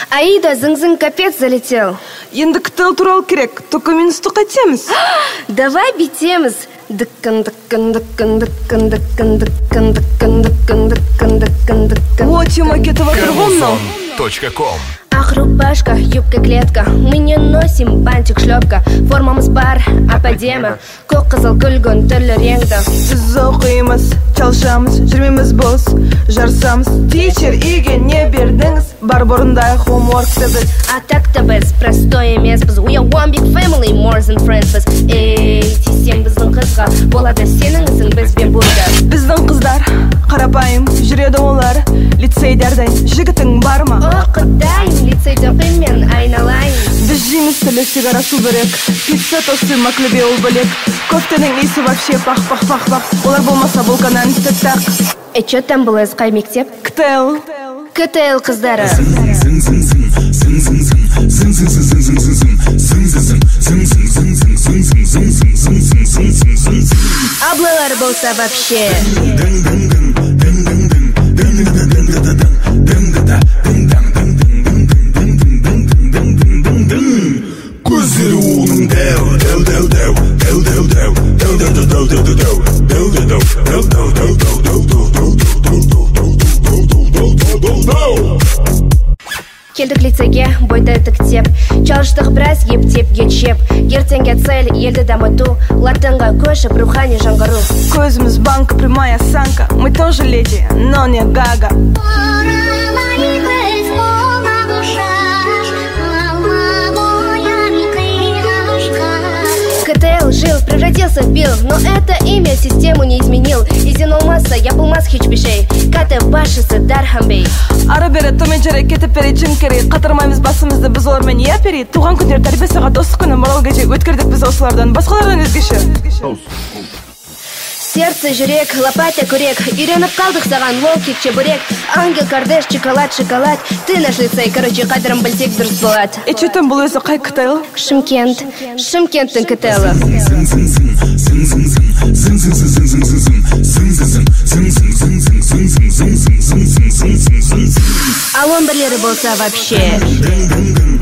Аида зың-зың капец залетел. Енді ктл туралы керек, только минусты қайтеміз. Давай битеміз. О, тема кетіп отыр ғой мынау. Ах, рубашка, юбка, клетка. Мы не носим бантик, шлепка. Формамыз бар, ападема. Көк қызыл күлгін түрлі реңді. Біз оқимыз, çalışамыз, жүрмеміз бос, жарысамыз. Тичер, үйге не бердіңіз? Бар бұрындай хомворкты біз. А так-то біз простой емеспіз. We are one big family, more than friends біз. Эй, тисең біздің қызға, болады сенің ісің бізбен burada. Біздің қыздар, қарапайым, жүреді олар лицейдерден. Жігітің бар ма? Оқытайын, лицейде оқимен айналайын. Біз жейміз тілі сигара су бөлек, пицца тосы маклебе ол бөлек. Кофтенің иісі вообще пах-пах-пах-пах. Олар болмаса бұл канан тік-так. Чё там было, қай мектеп? ктл қыздары. Аблалар болса вообще. Көздері оның Келдік лицейге, бойды тіктеп, çalışтық біраз ептеп ечеп. Ертеңге цель елді дамыту, латынға көшіп рухани жаңғыру. Көзіміз банка, прямая осанка. Мы тоже леди, но не гага. КТЛ жил, превратился в Билл, но это имя систему не изменил. Изин olmazsa yapılmaz hiçbir şey. Кате басшысы Дарханбей. Ары-бері төмен жарай кетіп бері жим керек. Қатырмаймыз басымызды біз олармен не апери. Туған күндер тәрбиесіға достық күні морал геже. Өткердік біз осылардан, басқалардан өзгеше. Сердце, жүрек, лопатя, күрек. Үйреніп қалдық саған волкик, чебурек. Ангел, кардеш, шоколад, шоколад. Ты наш лицей, короче, қадырым білсек дұрыс болады. Чөтім бұл өзі қай ктл? Шымкент. Шымкенттің ктл. Алон бірлері болса вообще.